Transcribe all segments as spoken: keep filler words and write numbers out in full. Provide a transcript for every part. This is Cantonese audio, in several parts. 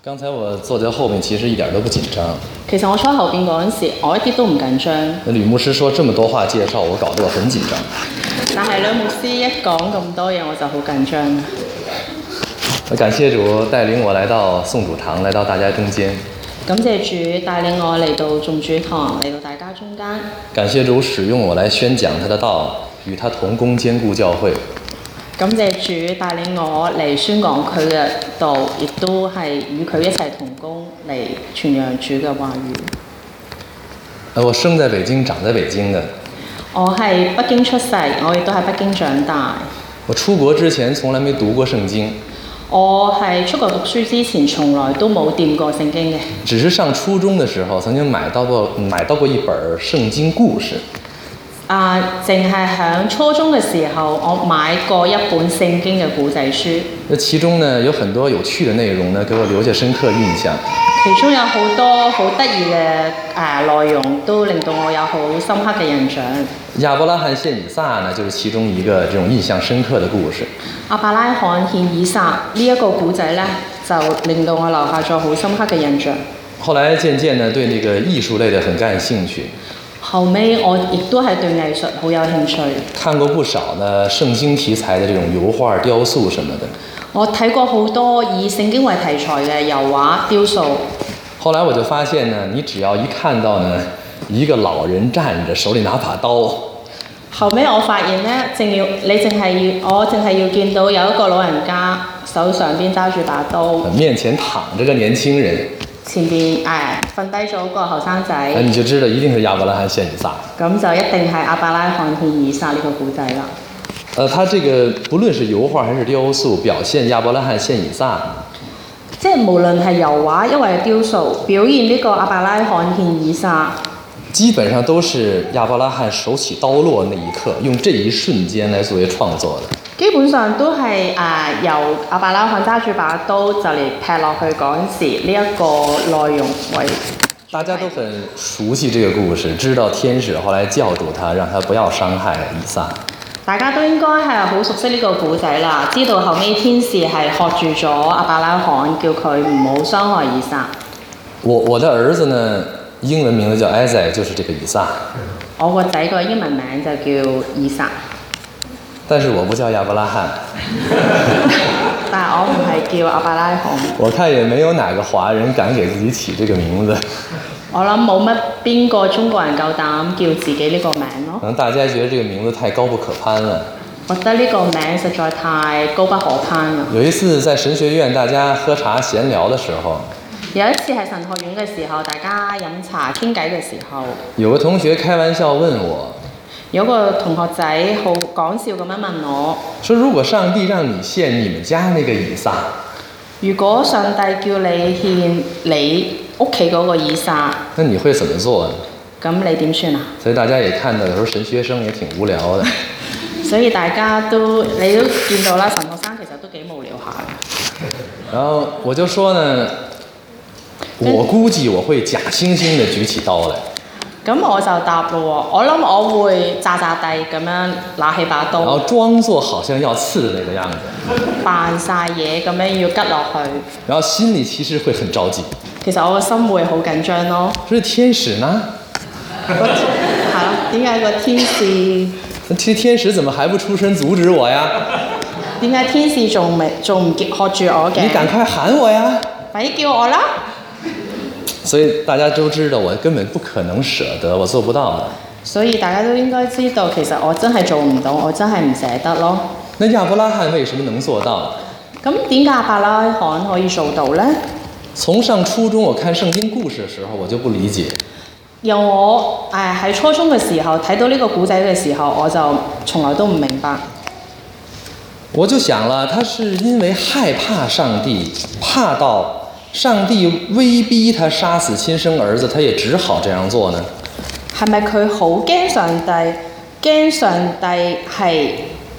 剛才我坐在後面，其實一點都不緊張。 其實我坐後邊嗰陣時，我一啲都唔緊張。 呂牧師說這麼多話介紹，我搞得我很緊張。 但係呂牧師一講咁多嘢，我就好緊張。 感謝主帶領我來到宋主堂，來到大家中間。 感謝主帶領我嚟到眾主堂，嚟到大家中間。 感謝主使用我來宣講他的道，與他同工兼顧教會。 感謝主帶領我嚟宣講佢嘅道，亦都係與佢一齊同工嚟傳揚主嘅話語。 我生在北京，長在北京的。 我係北京出世，我亦都喺北京長大。 我出國之前從來沒讀過聖經。 我係出國讀書之前，從來都冇掂過聖經嘅。 只是上初中的時候，曾經買到過買到過一本聖經故事。 啊，淨係喺初中嘅時候，我買過一本聖經嘅古仔書。 那其中呢，有很多有趣的內容呢，給我留下深刻印象。 其中有好多好得意嘅誒內容，都令到我有好深刻嘅印象。 亞伯拉罕獻以撒呢，就是其中一個這種印象深刻的故事。 亞伯拉罕獻以撒呢一個古仔呢，就令到我留下咗好深刻嘅印象。 後來漸漸呢，對那個藝術類的很感興趣。 後尾我亦都係對藝術好有興趣。 看過不少呢聖經題材的這種油畫、雕塑什麼的。 我睇過好多以聖經為題材嘅油畫、雕塑。 後來我就發現呢，你只要一看到呢一個老人站着，手裏拿把刀。 後尾我發現呢，淨要你淨係要我淨係要見到有一個老人家手上邊揸住把刀， 面前躺着個年輕人。 前邊誒瞓低咗個後生仔， 你就知道一定是亞伯拉罕獻以撒。 咁就一定係亞伯拉罕獻以撒呢個古仔啦。 呃，他這個不論是油畫還是雕塑，表現亞伯拉罕獻以撒， 即係無論係油畫，因為雕塑表現呢個亞伯拉罕獻以撒， 基本上都是亞伯拉罕手起刀落那一刻，用這一瞬間來作為創作的。 基本上都係誒、呃、由亞伯拉罕揸住把刀就嚟劈落去嗰陣時，呢一個內容為大家都很熟悉這個故事，知道天使後來教導他，讓他不要傷害以撒。 大家都應該係好熟悉呢個故仔啦，知道後尾天使係喝住咗亞伯拉罕，叫佢唔好傷害以撒。 我我的兒子呢，英文名字叫 Isaac， 就是這個以撒。 我個仔個英文名就叫以撒。 但是我不叫亞伯拉罕。 但係我唔係叫亞伯拉罕。 我看也沒有哪個華人敢給自己起這個名字。 我諗冇乜邊個中國人夠膽叫自己呢個名咯。 可能大家覺得這個名字太高不可攀了。 覺得呢個名實在太高不可攀啦。 有一次在神學院大家喝茶閒聊的時候， 有一次係神學院嘅時候，大家飲茶傾偈嘅時候， 有個同學開玩笑問我。 有個同學仔好講笑咁樣問我， 說如果上帝讓你獻你們家那個以撒， 如果上帝叫你獻你屋企嗰個以撒， 那你會怎麼做呢？ 咁你點算啊？ 所以大家也看到，有時候神學生也挺無聊的。 所以大家都你都見到啦，神學生其實都幾無聊下嘅。 然後我就說呢，我估計我會假惺惺地舉起刀來。 咁我就答咯，我諗我會詐詐地咁樣拿起把刀， 然後裝作好像要刺的那個樣子， 扮晒嘢咁樣要吉落去， 然後心裡其實會很着急。 其實我個心會好緊張咯。 所以天使呢？ 係咯，點解個天使？ 其實天使怎麼還不出聲阻止我呀？ 點解天使仲未仲唔喝住我嘅？ 你趕快喊我呀！ 快啲叫我啦！ 所以大家都知道我根本不可能捨得，我做不到的。 所以大家都應該知道，其實我真係做唔到，我真係唔捨得咯。 那亞伯拉罕為什麼能做到？ 咁點解亞伯拉罕可以做到呢？ 從上初中我看聖經故事的時候，我就不理解。 由我誒喺初中嘅時候睇到呢個古仔嘅時候，我就從來都唔明白。 我就想了，他是因為害怕上帝，怕到上帝威逼他殺死親生兒子，他也只好這樣做呢？ 係咪佢好驚上帝？驚上帝係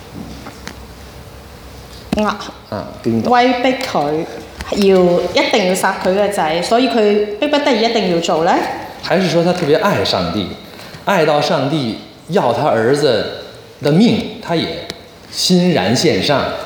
壓威逼佢要一定要殺佢嘅仔，所以佢迫不得已一定要做呢？ 還是說他特別愛上帝，愛到上帝要他兒子的命，他也欣然獻上？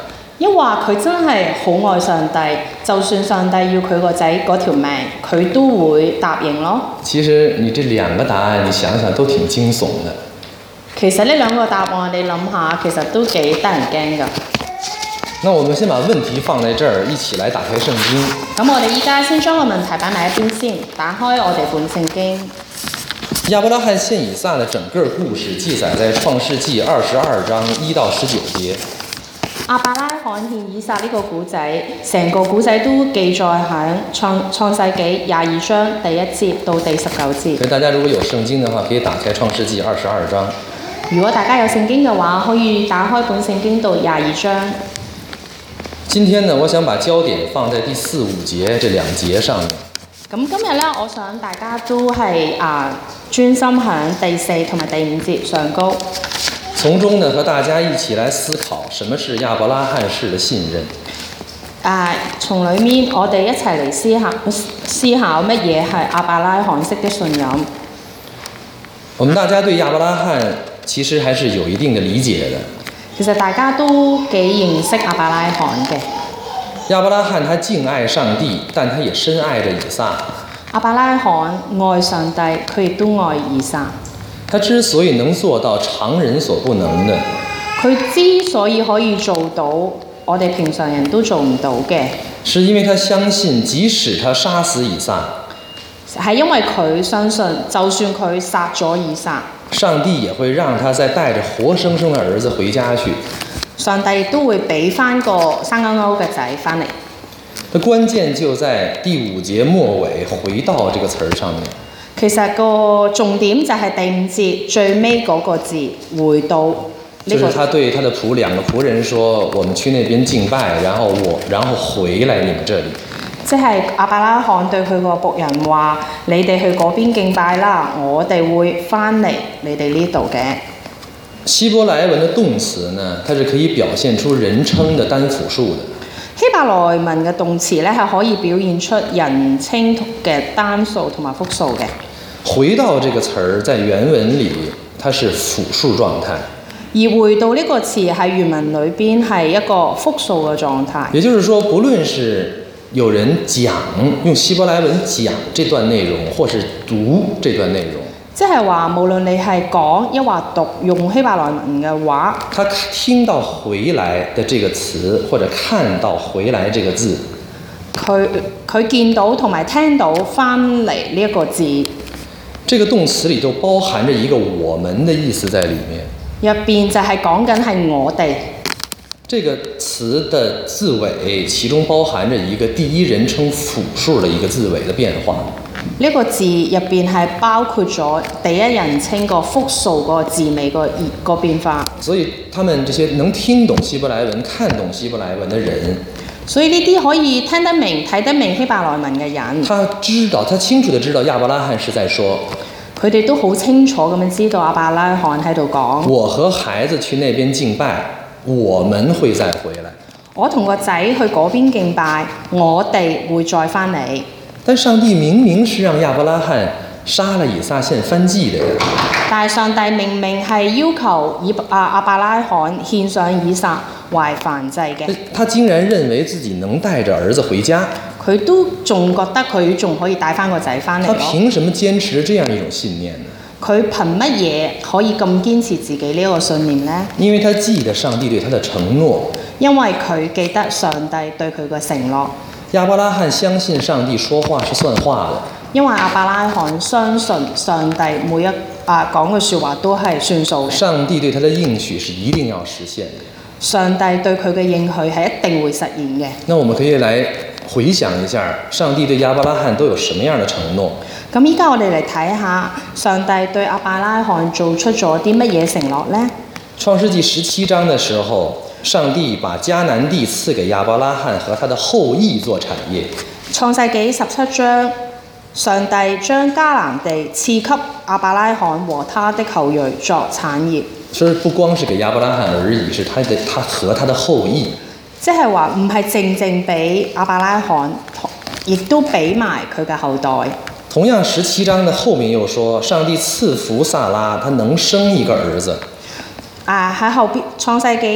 一話佢真係好愛上帝，就算上帝要佢個仔嗰條命，佢都會答應咯。 其實你這兩個答案，你想想都挺驚悚的。 其實呢兩個答案你諗下，其實都幾得人驚㗎。 那我們先把問題放在這兒，一起來打開聖經。 咁我哋依家先將個問題擺埋一邊先，打開我哋本聖經。 亞伯拉罕獻以撒的整個故事記載在創世紀二十二章一到十九節。 亞伯拉罕獻以撒呢個古仔，成個古仔都記載喺創創世紀廿二章第一節到第十九節。 所以大家如果有聖經的話，可以打開創世紀二十二章。 如果大家有聖經嘅話，可以打開本聖經到廿二章。 今天呢，我想把焦點放在第四五節這兩節上面。 咁今日咧，我想大家都係啊專心喺第四同埋第五節上高。 從中呢，和大家一起來思考什麼是亞伯拉罕式的信任。 啊，從裡面我哋一齊嚟思考思考乜嘢係亞伯拉罕式的信任。 我們大家對亞伯拉罕其實還是有一定的理解的。 其實大家都幾認識亞伯拉罕嘅。 亞伯拉罕他敬愛上帝，但他也深愛着以撒。 亞伯拉罕愛上帝，佢亦都愛以撒。 他之所以能做到常人所不能的， 佢之所以可以做到我哋平常人都做唔到嘅， 是因為他相信，即使他殺死以撒， 係因為佢相信，就算佢殺咗以撒， 上帝也會讓他再帶着活生生的兒子回家去。 上帝都會俾翻個生勾勾嘅仔翻嚟。 那關鍵就在第五節末尾回到這個詞兒上面。 其實個重點就係第五節最尾嗰個字回到呢個。 就是他對他的僕兩個僕人說：我們去那邊敬拜，然後我然後回來你們這裡。 即係亞伯拉罕對佢個僕人話：你哋去嗰邊敬拜啦，我哋會翻嚟你哋呢度嘅。 希伯來文的動詞呢，它是可以表現出人稱的單複數的。 希伯來文嘅動詞咧係可以表現出人稱嘅單數同埋複數嘅。 回到這個詞兒在原文裡，它是複數狀態。 而回到呢個詞喺原文裏邊係一個複數嘅狀態。 也就是說，不論是有人講用希伯來文講這段內容，或是讀這段內容， 即係話無論你係講抑或讀用希伯來文嘅話， 他聽到回來的這個詞，或者看到回來這個字， 佢佢見到同埋聽到翻嚟呢一個字， 這個動詞裡就包含着一個我們的意思在裡面。 入邊就係講緊係我哋。 這個詞的字尾，其中包含着一個第一人稱複數的一個字尾的變化。 呢個字入邊係包括咗第一人稱個複數個字尾個個變化。 所以他們這些能聽懂希伯來文、看懂希伯來文的人， 所以呢啲可以聽得明、睇得明希伯來文嘅人， 他知道，他清楚地知道亞伯拉罕是在說， 佢哋都好清楚咁樣知道亞伯拉罕喺度講， 我和孩子去那邊敬拜，我們會再回來。 我同個仔去嗰邊敬拜，我哋會再翻嚟。 但上帝明明是讓亞伯拉罕殺了以撒獻燔祭的呀。 但係上帝明明係要求以啊亞伯拉罕獻上以撒為燔祭嘅。 他竟然認為自己能帶着兒子回家。 佢都仲覺得佢仲可以帶翻個仔翻嚟咯。 他憑什麼堅持這樣一種信念呢？ 佢憑乜嘢可以咁堅持自己呢個信念呢？ 因為他記得上帝對他的承諾。 因為佢記得上帝對佢嘅承諾。 亞伯拉罕相信上帝說話是算話的。 因為亞伯拉罕相信上帝每一啊講嘅説話都係算數嘅。 上帝對他的應許是一定要實現的。 上帝對佢嘅應許係一定會實現嘅。 那我們可以來回想一下，上帝對亞伯拉罕都有什麼樣的承諾？ 咁依家我哋嚟睇下上帝對亞伯拉罕做出咗啲乜嘢承諾呢？ 創世紀十七章的時候，上帝把迦南地賜給亞伯拉罕和他的後裔做產業。 創世紀十七章，上帝將迦南地賜給亞伯拉罕和他的後裔作產業。 所以不光是給亞伯拉罕而已，是他的他和他的後裔。 即係話唔係淨淨俾亞伯拉罕，亦都俾埋佢嘅後代。 同樣十七章的後面又說，上帝賜福撒拉，他能生一個兒子。 啊喺後邊創世紀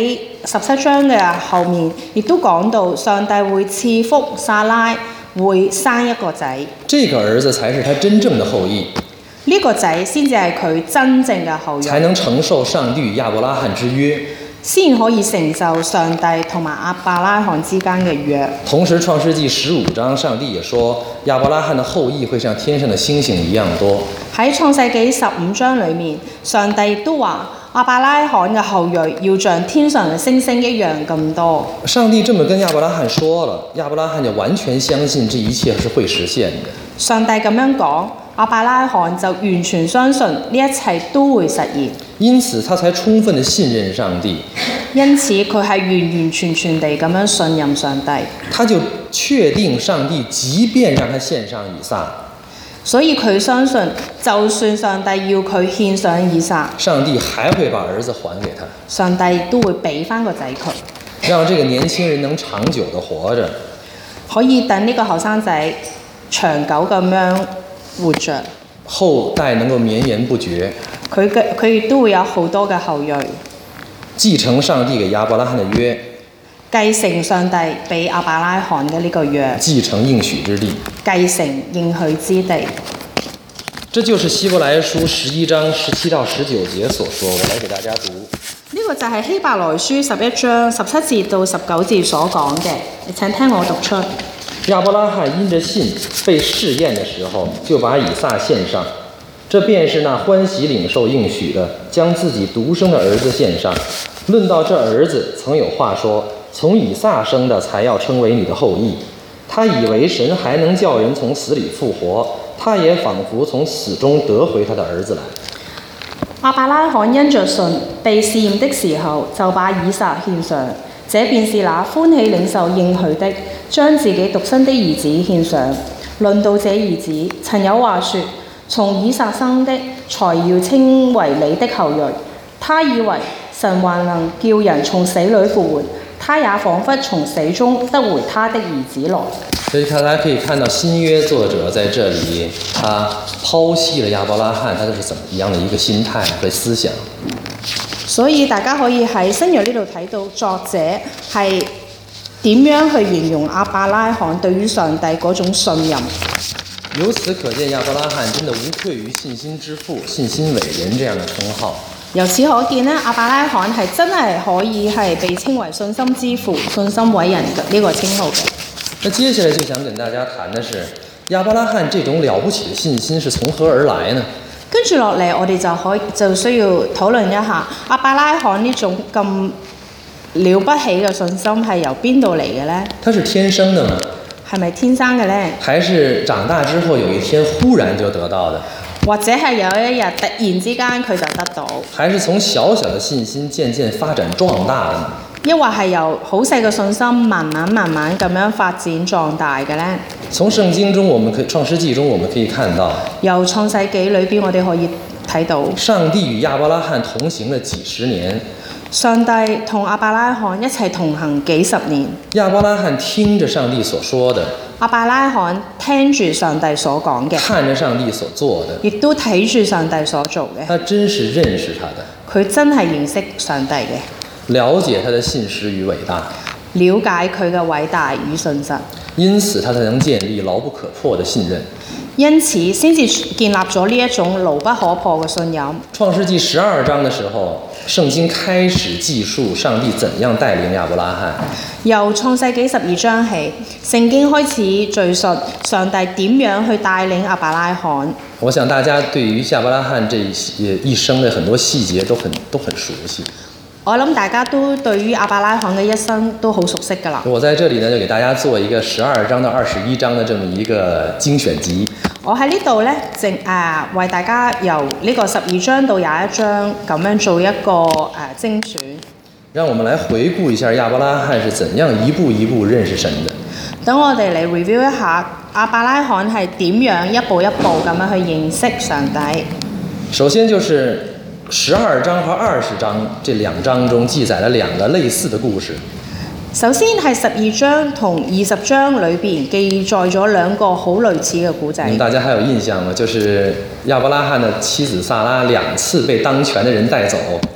十七章嘅後面，亦都講到上帝會賜福撒拉，會生一個仔。 這個兒子才是他真正的後裔， 呢個仔先至係佢真正嘅後裔， 才能承受上帝與亞伯拉罕之約， 先可以成就上帝同埋亞伯拉罕之間嘅約。 同時，創世紀十五章，上帝也說亞伯拉罕的後裔會像天上的星星一樣多。 喺創世紀十五章裏面，上帝亦都話亞伯拉罕嘅後裔要像天上嘅星星一樣咁多。 上帝這麼跟亞伯拉罕說了，亞伯拉罕就完全相信這一切是會實現的。 上帝咁樣講，亞伯拉罕就完全相信呢一切都會實現。 因此，他才充分的信任上帝。 因此，佢係完完全全地咁樣信任上帝。 他就確定上帝即便讓他獻上以撒， 所以佢相信，就算上帝要佢獻上以撒， 上帝還會把兒子還給他， 上帝都會俾翻個仔佢， 讓這個年輕人能長久地活着， 可以等呢個後生仔長久咁樣活着， 後代能夠綿延不絕。 佢嘅佢亦都會有好多嘅後裔， 繼承上帝給亞伯拉罕的約， 繼承上帝俾亞伯拉罕嘅呢個約， 繼承應許之地， 繼承應許之地。 這就是希伯來書十一章十七到十九節所說。我來給大家讀。 呢個就係希伯來書十一章十七節到十九節所講嘅，請聽我讀出。 亞伯拉罕因着信被試驗的時候，就把以撒獻上，這便是那歡喜領受應許的，將自己獨生的兒子獻上。論到這兒子，曾有話說，從以撒生的才要稱為你的後裔。他以為神還能叫人從死裡復活，他也仿佛從死中得回他的兒子來。 亞伯拉罕因着信被試驗的時候，就把以撒獻上，這便是那歡喜領受應許的，將自己獨生的兒子獻上。論到這兒子，曾有話說，從以撒生的才要稱為你的後裔。他以為神還能叫人從死裡復活，他也仿佛從死中得回他的兒子來。 所以大家可以看到新約作者在這裡，他剖析了亞伯拉罕他是怎麼樣的一個心態和思想。 所以大家可以喺新約呢度睇到作者係點樣去形容亞伯拉罕對於上帝嗰種信任。 由此可見，亞伯拉罕真的無愧於信心之父、信心偉人這樣的稱號。 由此可見咧，亞伯拉罕係真係可以係被稱為信心之父、信心偉人嘅呢個稱號嘅。 那接下來就想跟大家談的是，亞伯拉罕這種了不起的信心是從何而來呢？ 跟住落嚟，我哋就可以就需要討論一下亞伯拉罕呢種咁了不起嘅信心係由邊度嚟嘅呢？ 它是天生的嗎？ 係咪天生嘅呢？ 還是長大之後有一天忽然就得到的？ 或者係有一日突然之間佢就得到？ 還是從小小的信心漸漸發展壯大的呢？ 抑或係由好細嘅信心慢慢慢慢咁樣發展壯大嘅呢？ 從聖經中，我們可以創世紀中我們可以看到， 由創世紀裏邊我哋可以睇到， 上帝與亞伯拉罕同行了幾十年。 上帝同亞伯拉罕一齊同行幾十年。 亞伯拉罕聽着上帝所說的， 亞伯拉罕聽住上帝所講嘅， 看着上帝所做的， 亦都睇住上帝所做嘅。 他真是認識他的， 佢真係認識上帝嘅， 了解他的信實與偉大， 了解佢嘅偉大與信實， 因此他才能建立牢不可破的信任。 因此先至建立咗呢一種牢不可破嘅信任。 創世紀十二章的時候，聖經開始記述上帝怎樣帶領亞伯拉罕。 由創世紀十二章起，聖經開始敘述上帝點樣去帶領亞伯拉罕。 我想大家對於亞伯拉罕這一生的很多細節都很都很熟悉。 我諗大家都對於亞伯拉罕嘅一生都好熟悉㗎啦。 我在這裡呢，就給大家做一個十二章到二十一章的這麼一個精選集。 我喺呢度呢，正誒、呃、為大家由呢個十二章到廿一章咁樣做一個誒、呃、精選。 讓我們來回顧一下亞伯拉罕是怎樣一步一步認識神的。 等我哋嚟 review 一下亞伯拉罕係點樣一步一步咁樣去認識上帝。 首先就是十二章和二十章這兩章中記載了兩個類似的故事。 首先係十二章同二十章裏邊記載咗兩個好類似嘅故仔。 嗯，大家還有印象嗎？就是亞伯拉罕的妻子撒拉兩次被當權的人帶走。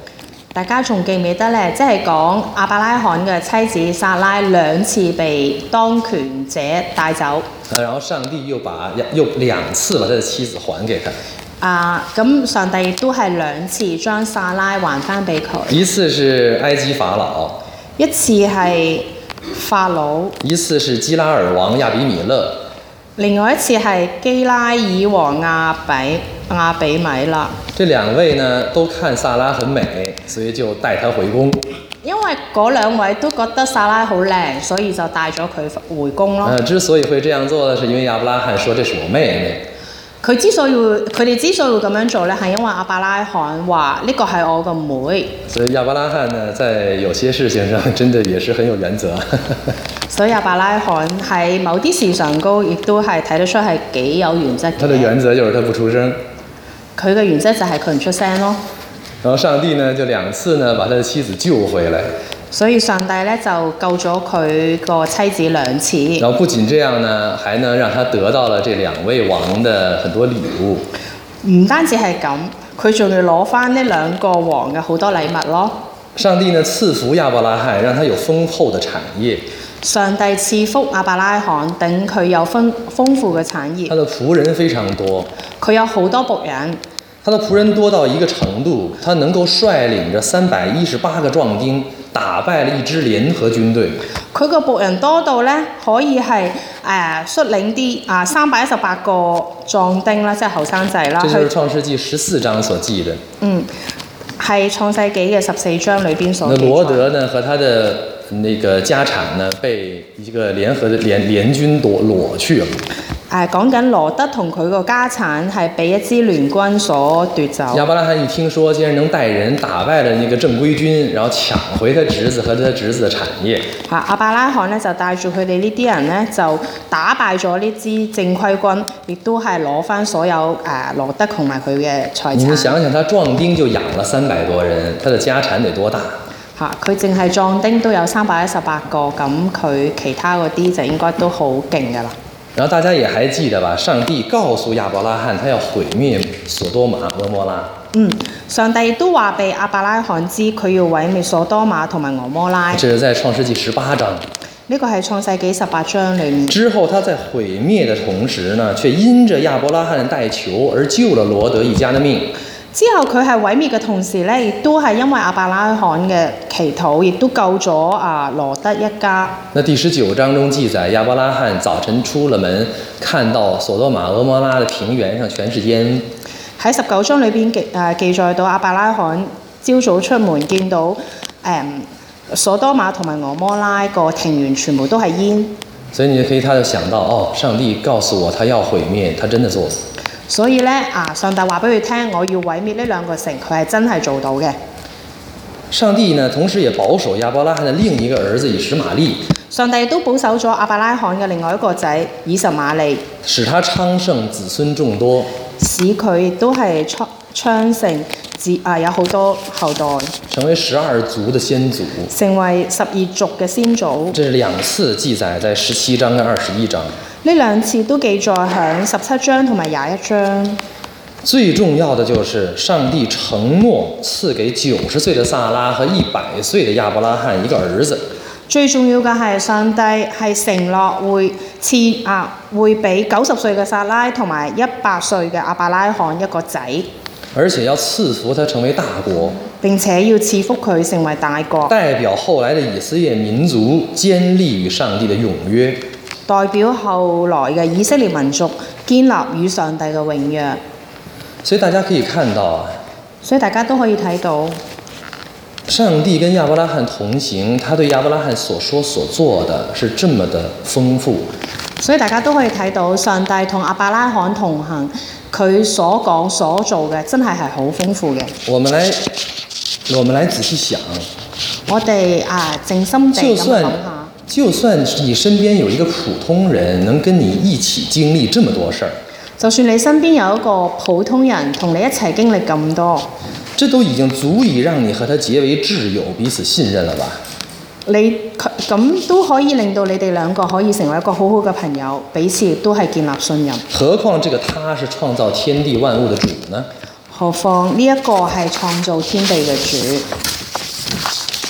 大家仲記唔記得咧？即係講亞伯拉罕嘅妻子撒拉兩次被當權者帶走。 啊，然後上帝又把又兩次把他的妻子還給他。 啊，咁上帝亦都係兩次將撒拉還翻俾佢。 一次是埃及法老， 一次係法老， 一次是基拉爾王亞比米勒。 另外一次係基拉爾王亞比亞比米勒。 這兩位呢都看撒拉很美，所以就帶她回宮。 因為嗰兩位都覺得撒拉好靚，所以就帶咗佢回宮咯。 呃，之所以會這樣做呢，是因為亞伯拉罕說這是我妹妹。 佢之所以會，佢哋之所以會咁樣做呢，係因為亞伯拉罕話呢個係我個妹。 所以亞伯拉罕呢，在有些事情上真的也是很有原則。 所以亞伯拉罕喺某啲事上高，亦都係睇得出係幾有原則嘅。 他的原則就是他不出聲。 佢嘅原則就係佢唔出聲咯。 然後上帝呢就兩次呢把他的妻子救回來。 所以上帝咧就救咗佢個妻子兩次。 然後不僅這樣呢，還呢讓他得到了這兩位王的很多禮物。 唔單止係咁，佢仲要攞翻呢兩個王嘅好多禮物咯。 上帝呢賜福亞伯拉罕，讓他有豐厚的產業。 上帝賜福亞伯拉罕，等佢有豐豐富嘅產業。 他的僕人非常多。 佢有好多僕人。 他的僕人多到一個程度，他能夠率領着三百一十八個壯丁，打敗了一支聯合軍隊。 佢個僕人多到咧，可以係誒率領啲啊三百一十八個壯丁啦，即係後生仔啦。 這就是創世記十四章所記的。 嗯，係創世紀嘅十四章裏邊所記載。 那羅德呢和他的那個家產呢，被一個聯合的聯聯軍奪攞去了。 誒講緊羅德同佢個家產係被一支聯軍所奪走。 亞伯拉罕一聽說，竟然能帶人打敗了那個正規軍，然後搶回他侄子和他侄子的產業。嚇！亞伯拉罕咧就帶住佢哋呢啲人咧，就打敗咗呢支正規軍，亦都係攞翻所有誒羅德同埋佢嘅財產。你想想，他壯丁就養了三百多人，他的家產得多大？ 嚇！佢淨係壯丁都有三百一十八個，咁佢其他嗰啲就應該都好勁㗎啦。 然後大家也還記得吧？上帝告訴亞伯拉罕，他要毀滅所多瑪、俄摩拉。 嗯，上帝都話俾亞伯拉罕知，佢要毀滅所多瑪同埋俄摩拉。 這是在創世記十八章。 呢個係創世紀十八章裏面。 之後，他在毀滅的同時呢，卻因着亞伯拉罕的代求而救了羅德一家的命。 之後佢係毀滅嘅同時咧，亦都係因為亞伯拉罕嘅祈禱，亦都救咗啊羅德一家。 那第十九章中記載，亞伯拉罕早晨出了門，看到所多瑪、俄摩拉的平原上全是煙。 喺十九章裏邊記誒記載到亞伯拉罕朝早出門見到誒、嗯、所多瑪同埋俄摩拉個庭園全部都係煙。 所以你可以他就想到，哦，上帝告訴我他要毀滅，他真的做。 所以咧，啊，上帝話俾佢聽，我要毀滅呢兩個城，佢係真係做到嘅。 上帝呢，同時也保守亞伯拉罕的另一個兒子以實瑪利。 上帝都保守咗亞伯拉罕嘅另外一個仔以實瑪利， 使他昌盛，子孫眾多。 使佢亦都係昌昌盛，子啊有好多後代。 成為十二族的先祖。 成為十二族嘅先祖。 這是兩次記載在十七章跟二十一章。 呢兩次都記載喺十七章同埋廿一章。 最重要的就是上帝承諾賜給九十歲的撒拉和一百歲的亞伯拉罕一個兒子。 最重要嘅係上帝係承諾會賜啊會俾九十歲嘅撒拉同埋一百歲嘅亞伯拉罕一個仔。 而且要賜福他成為大國。 並且要賜福佢成為大國。 代表後來的以色列民族堅立與上帝的永約。 代表後來嘅以色列民族建立與上帝嘅永約。 所以大家可以看到啊， 所以大家都可以睇到， 上帝跟亞伯拉罕同行，他對亞伯拉罕所說所做的是這麼的豐富。 所以大家都可以睇到，上帝同亞伯拉罕同行，佢所講所做嘅真係係好豐富嘅。 我們來，我們來仔細想， 我哋啊靜心地咁諗下。 就算你身邊有一個普通人能跟你一起經歷這麼多事兒， 就算你身邊有一個普通人同你一齊經歷咁多， 這都已經足以讓你和他結為摯友，彼此信任了吧？ 你咁都可以令到你哋兩個可以成為一個好好嘅朋友，彼此亦都係建立信任。 何況這個他是創造天地萬物的主呢？ 何況呢一個係創造天地嘅主。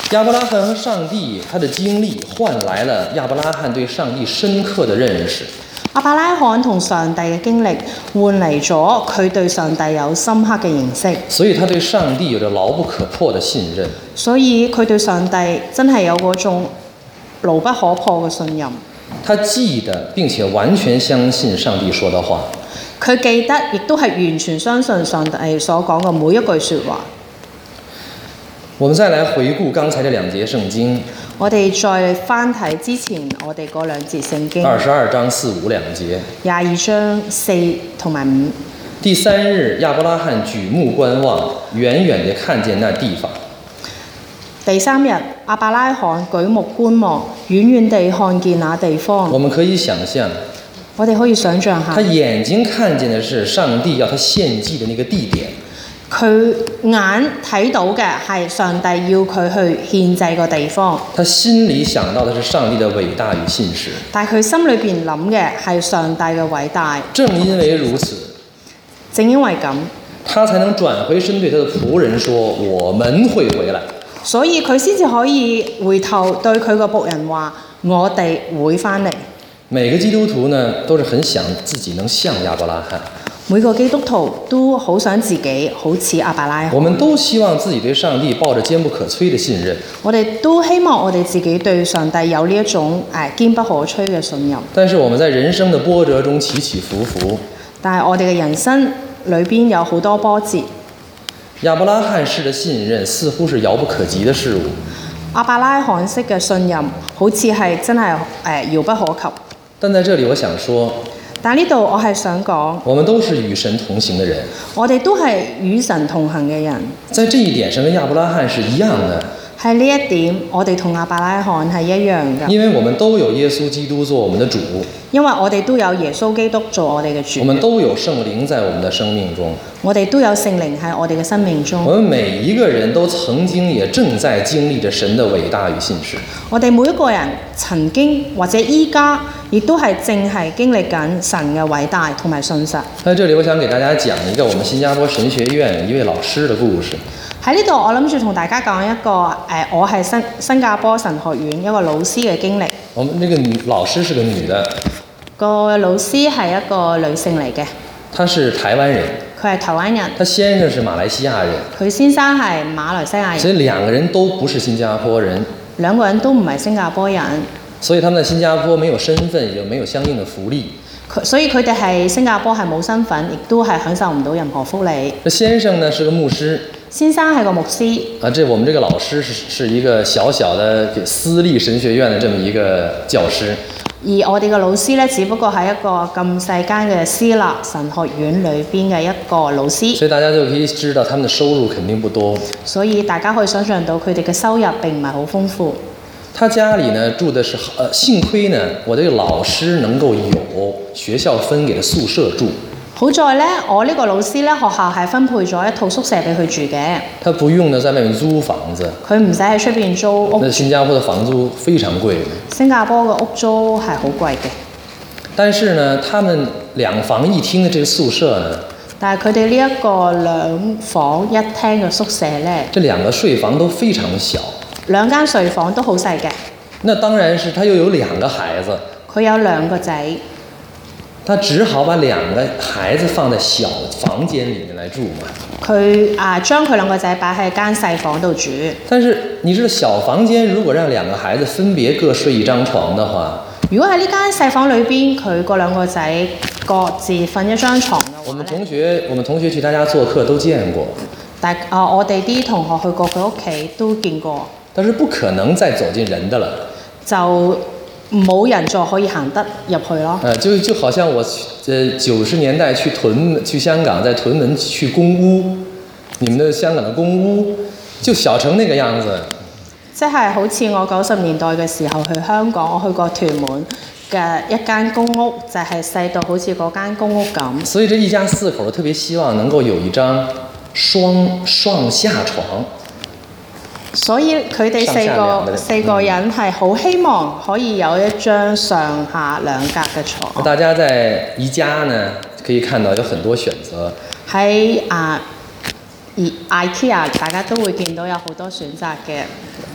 亞伯拉罕和上帝他的經歷換來了亞伯拉罕對上帝深刻的認識。 亞伯拉罕同上帝嘅經歷換嚟咗佢對上帝有深刻嘅認識， 所以他對上帝有着牢不可破的信任。 所以佢對上帝真係有嗰種牢不可破嘅信任。 他記得並且完全相信上帝說的話。 佢記得亦都係完全相信上帝所講嘅每一句説話。 我們再來回顧剛才這兩節聖經。 我哋再翻睇之前我哋嗰兩節聖經。 二十二章四五兩節。 廿二章四同埋五。 第三日，亞伯拉罕舉目觀望，遠遠地看見那地方。 第三日，亞伯拉罕舉目觀望，遠遠地看見那地方。 我們可以想象。 我哋可以想象下。 他眼睛看見的是上帝要他獻祭的那個地點。 佢眼睇到嘅係上帝要佢去獻祭個地方。 他心裡想到的是上帝的偉大與信實。 但係佢心裏邊諗嘅係上帝嘅偉大。 正因為如此， 正因為咁， 他才能轉回身對他的僕人說：我們會回來。 所以佢先至可以回頭對佢個僕人話：我哋會翻嚟。 每個基督徒呢，都是很想自己能像亞伯拉罕。 每個基督徒都好想自己好似亞伯拉罕。 我們都希望自己對上帝抱着堅不可摧的信任。 我哋都希望我哋自己對上帝有呢一種誒堅不可摧嘅信任。 但是我們在人生的波折中起起伏伏。 但係我哋嘅人生裏邊有好多波折。 亞伯拉罕式的信任似乎是遙不可及的事物。 亞伯拉罕式嘅信任好似係真係誒遙不可及。 但在這裡我想說。 但呢度我係想講， 我們都是與神同行的人。 我哋都係與神同行嘅人。 在這一點上，跟亞伯拉罕是一樣的。 喺呢一點，我哋同亞伯拉罕係一樣嘅。 因為我們都有耶穌基督做我們的主。 因為我哋都有耶穌基督做我哋嘅主。 我們都有聖靈在我們的生命中。 我哋都有聖靈喺我哋嘅生命中。 我們每一個人都曾經也正在經歷着神的偉大與信實。 我哋每一個人曾經或者依家，亦都係正係經歷緊神嘅偉大同埋信實。 在這裡，我想給大家講一個我們新加坡神學院一位老師的故事。 喺呢度，我諗住同大家講一個誒、呃，我係新新加坡神學院一個老師嘅經歷。 我們那個女老師是個女的。 個老師係一個女性嚟嘅。 她是台灣人。 佢係台灣人。 她先生是馬來西亞人。 佢先生係馬來西亞人。 所以兩個人都不是新加坡人。 兩個人都唔係新加坡人。 所以他們在新加坡沒有身份，也沒有相應的福利。 所以佢哋係新加坡係冇身份，亦都係享受唔到任何福利。 這先生呢是個牧師。 先生係個牧師。 啊，這我們這個老師是是一個小小的私立神學院的這麼一個教師。 而我哋嘅老師呢，只不過係一個咁細間嘅私立神學院裏邊嘅一個老師。 所以大家就可以知道，他們的收入肯定不多。 所以大家可以想象到佢哋嘅收入並唔係好豐富。 他家裡呢住的是，呃，幸虧呢，我這個老師能夠有學校分給的宿舍住。 好在呢，我呢個老師呢，學校係分配咗一套宿舍俾佢住嘅。 他不用呢在外面租房子。 佢唔使喺出邊租屋。 那新加坡的房租非常貴。 新加坡嘅屋租係好貴嘅。 但是呢，他們兩房一廳的這個宿舍呢， 但係佢哋呢一個兩房一廳嘅宿舍呢， 這兩個睡房都非常小。 兩間睡房都好細嘅。 那當然是他又有兩個孩子。 佢有兩個仔。 他只好把兩個孩子放在小房間裡面來住嘛。 佢啊將佢兩個仔擺喺間細房度住。但是你知道小房間如果讓兩個孩子分別各睡一張床的話， 如果喺呢間細房裏邊，佢嗰兩個仔各自瞓一張床嘅話， 我們同學我們同學去他家做客都見過。 但啊，我哋啲同學去過佢屋企都見過。 但是不可能再走進人的了。 就冇人再可以行得入去咯。 呃，就就好像我，呃，九十年代去屯去香港，在屯門去公屋，你們的香港的公屋就小成那個樣子。 即係好似我九十年代嘅時候去香港，我去過屯門嘅一間公屋，就係細到好似嗰間公屋咁。 所以這一家四口特別希望能夠有一張雙雙下床。 所以佢哋四個四個人係好希望可以有一張上下兩格嘅床。 大家在宜家呢可以看到有很多選擇。喺啊，而 IKEA 大家都會見到有好多選擇嘅。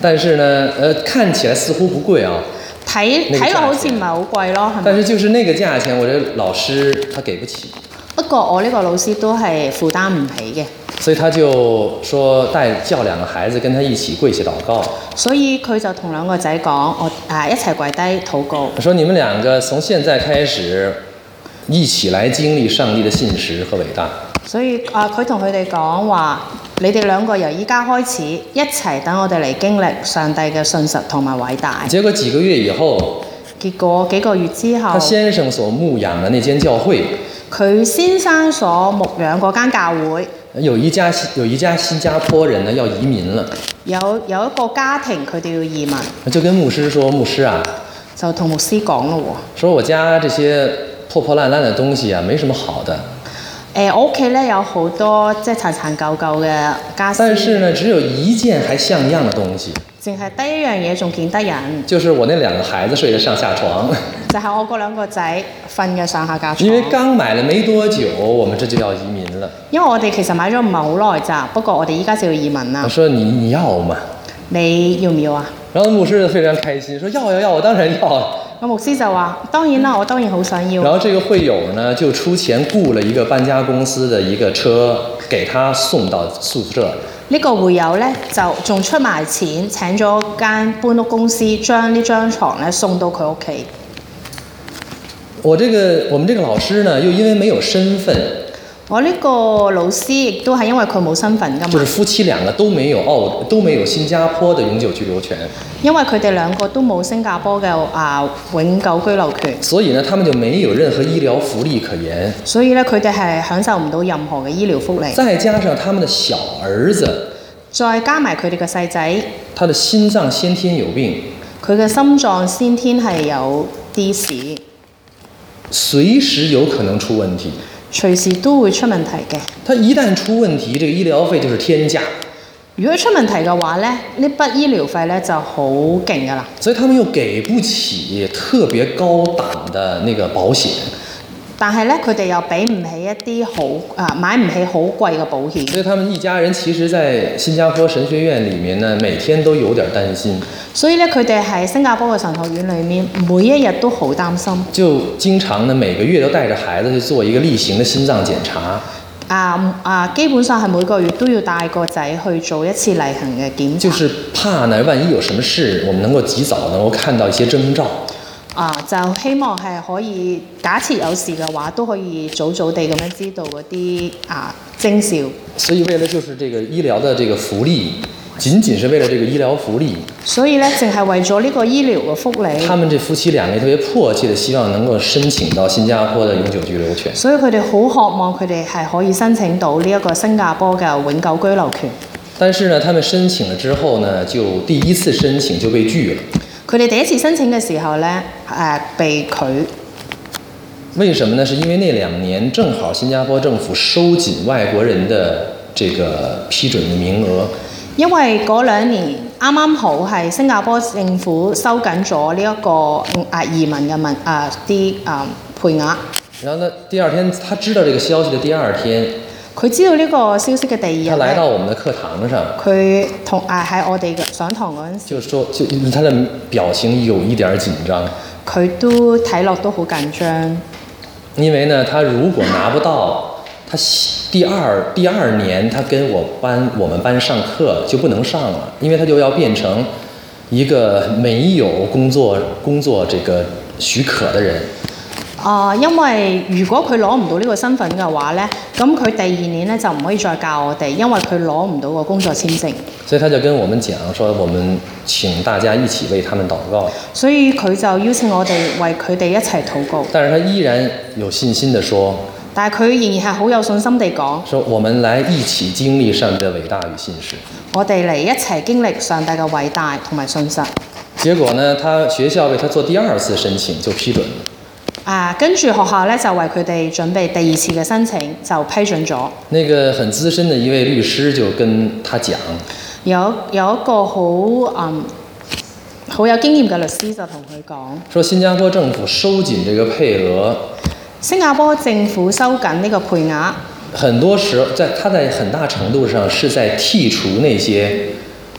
但是呢，呃，看起来似乎不貴啊。 睇睇落好似唔係好貴咯，係咪？ 但是就是那個價錢，我這老師他給不起。 不過我呢個老師都係負擔唔起嘅。 所以他就說帶叫兩個孩子跟他一起跪下禱告。 所以佢就同兩個仔講：我啊一齊跪低禱告。 說你們兩個從現在開始，一起來經歷上帝的信實和偉大。 所以啊，佢同佢哋講話：你哋兩個由依家開始一齊等我哋嚟經歷上帝嘅信實同埋偉大。 結果幾個月以後， 結果幾個月之後， 他先生所牧養的那間教會， 佢先生所牧養嗰間教會， 有一家有一家新加坡人呢要移民了。 有有一個家庭佢哋要移民， 就跟牧師說：牧師啊， 就同牧師講咯喎， 說我家這些破破爛爛的東西啊，沒什麼好的。 誒、呃，我屋企咧有好多即係殘殘舊舊嘅家私， 但是呢，只有一件還像樣的東西， 淨係得一樣嘢仲見得人， 就是我那兩個孩子睡的上下床。 就係我嗰兩個仔瞓嘅上下架床。 因為剛買了沒多久，我們這就要移民了。 因為我哋其實買咗唔係好耐咋，不過我哋依家就要移民啦。 我說你你要嗎？ 你要唔要啊？ 然後牧師就非常開心，說要要要，我當然要。 個牧師就話：當然啦，我當然好想要。 然後這個會友呢，就出錢僱了一個搬家公司的一個車，給他送到宿舍。 呢個會友呢，就仲出埋錢請咗間搬屋公司，將呢張床呢送到佢屋企。 我這個我們這個老師呢，又因為沒有身份。 我呢個老師亦都係因為佢冇身份㗎嘛。 就是夫妻兩個都沒有澳都沒有新加坡的永久居留權。 因為佢哋兩個都冇新加坡嘅啊永久居留權。 所以呢，他們就沒有任何醫療福利可言。 所以呢，佢哋係享受唔到任何嘅醫療福利。 再加上他們的小兒子， 再加埋佢哋嘅細仔， 他的心臟先天有病。 佢嘅心臟先天係有啲事， 隨時有可能出問題。 隨時都會出問題嘅。 他一旦出問題，這個醫療費就是天價。 如果出問題嘅話呢，呢筆醫療費呢就好勁㗎啦。 所以他們又給不起特別高檔的那個保險。 但係呢，佢哋又俾唔起一啲好啊買唔起好貴嘅保險。 所以他們一家人其實在新加坡神學院裡面呢，每天都有點擔心。 所以呢，佢哋喺新加坡嘅神學院裡面，每一日都好擔心。 就經常呢，每個月都帶着孩子去做一個例行的心臟檢查。 啊啊，基本上係每個月都要帶個仔去做一次例行嘅檢查。 就是怕呢，萬一有什麼事，我們能夠及早能夠看到一些徵兆。 啊，就希望係可以假設有事嘅話，都可以早早地咁樣知道嗰啲啊徵兆。 所以為了就是這個醫療的這個福利，僅僅是為了這個醫療福利。 所以呢，淨係為咗呢個醫療嘅福利。 他們這夫妻兩個特別迫切的希望能夠申請到新加坡的永久居留權。 所以佢哋好渴望佢哋係可以申請到呢一個新加坡嘅永久居留權。 但是呢，他們申請了之後呢，就第一次申請就被拒了。 佢哋第一次申請嘅時候呢，誒、呃、被拒。 為什麼呢？是因為那兩年正好新加坡政府收緊外國人的這個批准的名額。 因為嗰兩年啱啱好係新加坡政府收緊咗呢一個啊移民嘅問啊啲啊配額。 然後呢，第二天他知道這個消息的第二天， 佢知道呢個消息嘅第二日， 他來到我們的課堂上， 佢同啊喺我哋嘅上堂嗰陣時， 就說就他的表情有一點緊張。 佢都睇落都好緊張。 因為呢，他如果拿不到，他第二第二年他跟我班我們班上課就不能上了，因為他就要變成一個沒有工作工作這個許可的人。 啊、呃，因為如果佢攞唔到呢個身份嘅話呢，咁佢第二年呢就唔可以再教我哋，因為佢攞唔到個工作簽證。 所以他就跟我們講說，我們請大家一起為他們禱告。 所以佢就邀請我哋為佢哋一齊禱告。 但是他依然有信心地說， 但係佢仍然係好有信心地講， 說我們來一起經歷上帝的偉大與信實。 我哋嚟一齊經歷上帝嘅偉大同埋信實。 結果呢，他學校為他做第二次申請就批准了。 啊，跟住學校咧就為佢哋準備第二次嘅申請，就批准咗。 那個很資深的一位律師就跟他講， 有有一個好嗯好有經驗嘅律師就同佢講， 說新加坡政府收緊這個配額， 新加坡政府收緊呢個配額， 很多時候在他在很大程度上是在剔除那些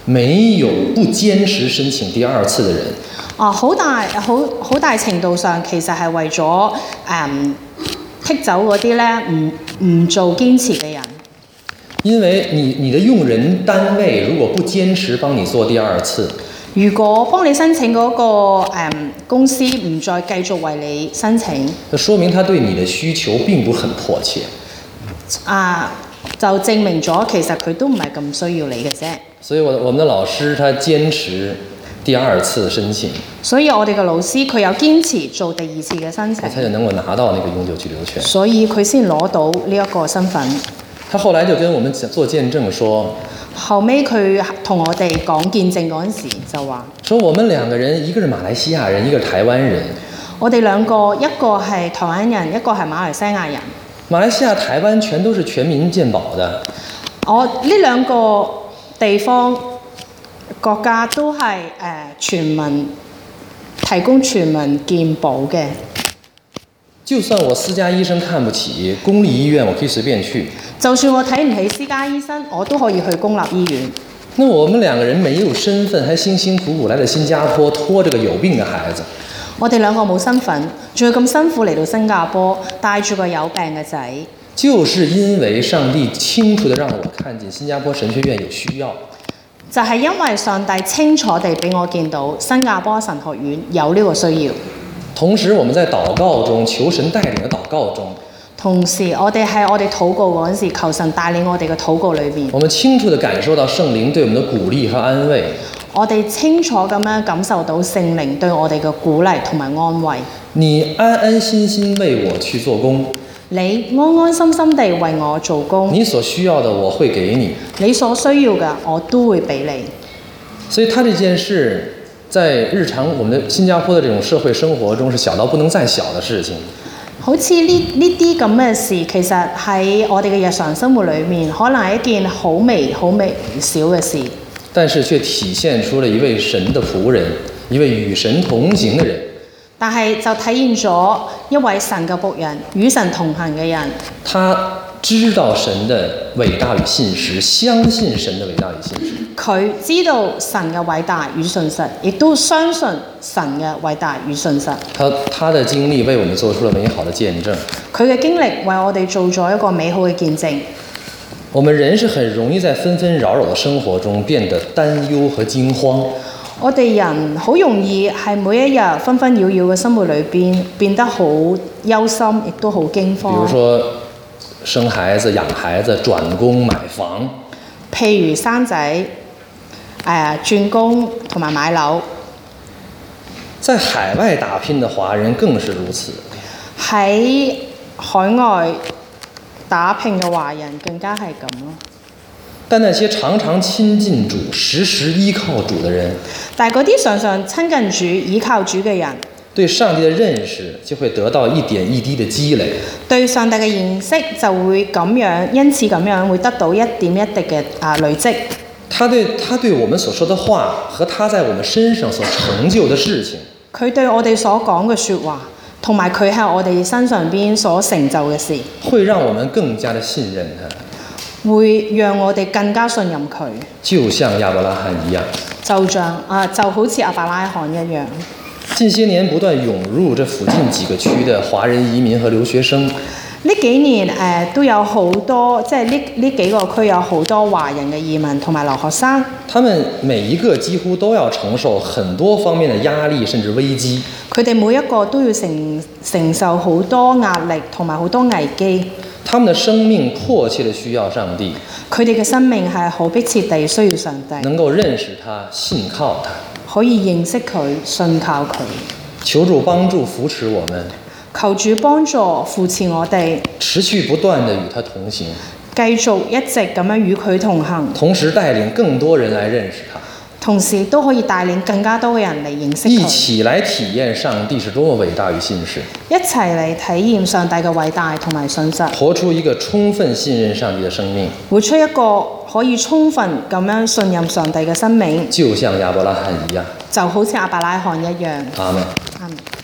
没有不堅持申請第二次的人。 啊，好大好好大程度上其實係為咗誒剔走嗰啲咧唔唔做堅持嘅人。 因為你你的用人單位如果不堅持幫你做第二次， 如果幫你申請嗰、個、嗯、公司唔再繼續為你申請， 就說明他對你的需求並不很迫切。 啊，就證明咗其實佢都唔係咁需要你嘅啫。 所以我我們的老師他堅持第二次申請， 所以我哋嘅老師佢有堅持做第二次嘅申請， 他就能夠拿到那個永久居留權。 所以佢先攞到呢一個身份。 他後來就跟我們做見證說， 後尾佢同我哋講見證嗰陣時就話， 說我們兩個人，一個是馬來西亞人，一個是台灣人。 我哋兩個一個係台灣人，一個係馬來西亞人。 馬來西亞、台灣全都是全民健保的。 我呢兩個地方國家都係誒、呃、全民提供全民健保嘅。 就算我私家醫生看不起，公立醫院我可以隨便去。 就算我睇唔起私家醫生，我都可以去公立醫院。 那我們兩個人沒有身份，還辛辛苦苦來到新加坡，拖着個有病的孩子。 我哋兩個冇身份，仲要咁辛苦嚟到新加坡，帶住個有病嘅仔。 就是因為上帝清楚地讓我看見新加坡神學院有需要。 就係因為上帝清楚地俾我見到新加坡神學院有呢個需要。 同時，我們在禱告中求神帶領的禱告中， 同時我哋喺我哋禱告嗰陣時，求神帶領我哋嘅禱告裏邊， 我們清楚地感受到聖靈對我們的鼓勵和安慰。 我哋清楚咁樣感受到聖靈對我哋嘅鼓勵同埋安慰。 你安安心心為我去做工， 你安安心心地為我做工， 你所需要的我會給你， 你所需要嘅我都會俾你。 所以他這件事在日常我們的新加坡的這種社會生活中是小到不能再小的事情。 好似呢呢啲咁嘅事，其實喺我哋嘅日常生活裏面，可能係一件好微好微小嘅事， 但是卻體現出了一位神的僕人，一位與神同行的人。 但係就體現咗一位神嘅僕人，與神同行嘅人。 他知道神的偉大與信實，相信神的偉大與信實。 佢知道神嘅偉大與信實，亦都相信神嘅偉大與信實。 他他的經歷為我們做出了美好的見證。 佢嘅經歷為我哋做咗一個美好嘅見證。 我們人是很容易在紛紛擾擾的生活中變得擔憂和驚慌。 我哋人好容易喺每一日紛紛擾擾嘅生活裏邊變得好憂心，亦都好驚慌。 比如說生孩子、養孩子、轉工、買房。 譬如生仔、誒轉工同埋買樓。 在海外打拼的華人更是如此。 喺海外打拼嘅華人更加係咁咯。 但那些常常親近主、時時依靠主的人， 但係嗰啲常常親近主、依靠主嘅人， 對上帝的認識就會得到一點一滴的積累。 對上帝嘅認識就會咁樣，因此咁樣會得到一點一滴嘅啊累積。 他對他對我們所說的話和他在我們身上所成就的事情， 佢對我哋所講嘅説話，同埋佢喺我哋身上邊所成就嘅事， 會讓我們更加的信任他。 會讓我哋更加信任佢， 就像亞伯拉罕一樣， 就像啊就好似亞伯拉罕一樣。 近些年不斷湧入這附近幾個區的華人移民和留學生， 呢幾年誒、呃、都有好多，即係呢呢幾個區有好多華人嘅移民同埋留學生。 他們每一個幾乎都要承受很多方面的壓力，甚至危機。 佢哋每一個都要承承受好多壓力同埋好多危機。 他們的生命迫切地需要上帝， 佢哋嘅生命係好迫切地需要上帝， 能夠認識他、信靠他， 可以認識佢、信靠佢。 求主幫助扶持我們， 求主幫助扶持我哋， 持續不斷地與他同行， 繼續一直咁樣與佢同行， 同時帶領更多人來認識他， 同時都可以帶領更加多嘅人嚟認識佢， 一起來體驗上帝是多麼偉大與信實， 一齊嚟體驗上帝嘅偉大同埋信實， 活出一個充分信任上帝嘅生命， 活出一個可以充分咁樣信任上帝嘅生命， 就像亞伯拉罕一樣， 就好似亞伯拉罕一樣。 阿們。 阿們。